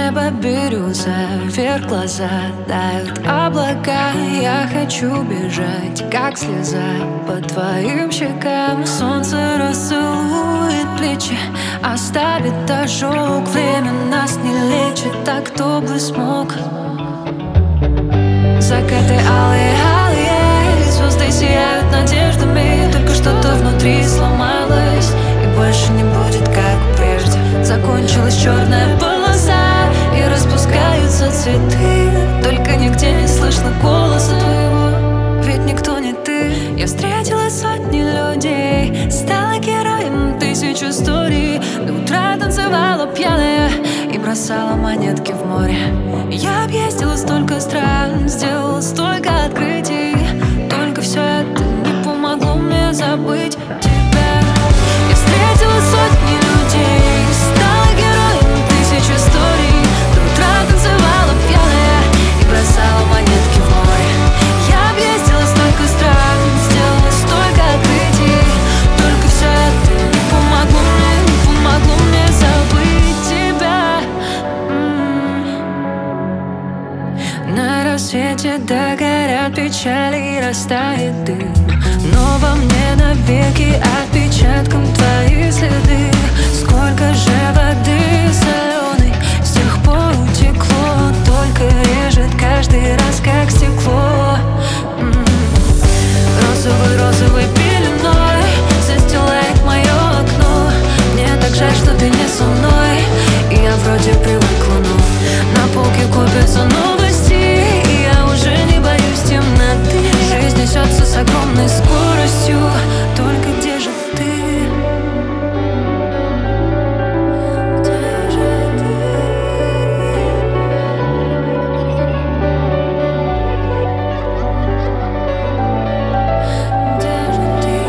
небо бирюза, вверх глаза тают облака. Я хочу бежать, как слеза по твоим щекам. Солнце расцелует плечи, оставит ожог. Время нас не лечит, так кто бы смог. Закаты алые, алые, звезды сияют надеждами. Только что-то внутри сломалось и больше не будет, как прежде. Закончилась черная полоса и распускаются цветы. Только нигде не слышно голоса твоего, ведь никто не ты. Я встретила сотни людей, стала героем тысяч историй. До утра танцевала пьяная и бросала монетки в море. Я объездила столько стран, сделала столько открытий. Только все это не помогло мне забыть тебя. Я встретила сотни людей, стала героем тысяч историй. До утра танцевала пьяная и бросала монетки в море. Я объездила столько стран, сделала столько открытий. Только все это не помогло мне забыть тебя. На рассвете догорят печали и растает дым, но во мне навеки отпечатком твои следы. Сколько же воды соленой с тех пор утекло, только режет каждый раз, как стекло. Розовой пеленой застилает мое окно. Мне так жаль, что ты не со мной, и я вроде привыкла, но на полке копятся новости, и я уже не боюсь темноты. Жизнь несется с огромной скоростью, только где же ты? Где же ты? Где же ты?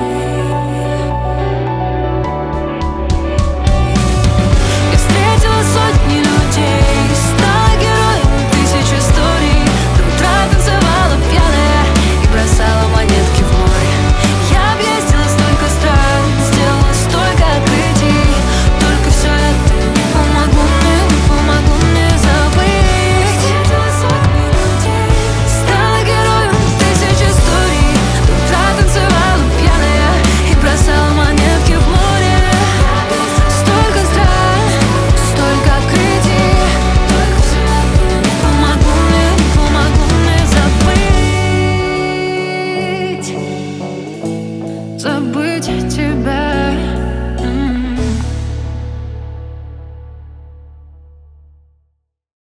Я встретила сотни людей, стала героем тысяч историй. До утра танцевала пьяная и бросала монетки в море. Я объездила столько стран, сделала столько открытий. Только все это не помогло мне забыть. Встретила сотни людей, стала героем тысяч историй. До утра танцевала пьяная и бросала монетки в море. Столько стран, столько открытий. Только все это не помогло мне забыть тебя.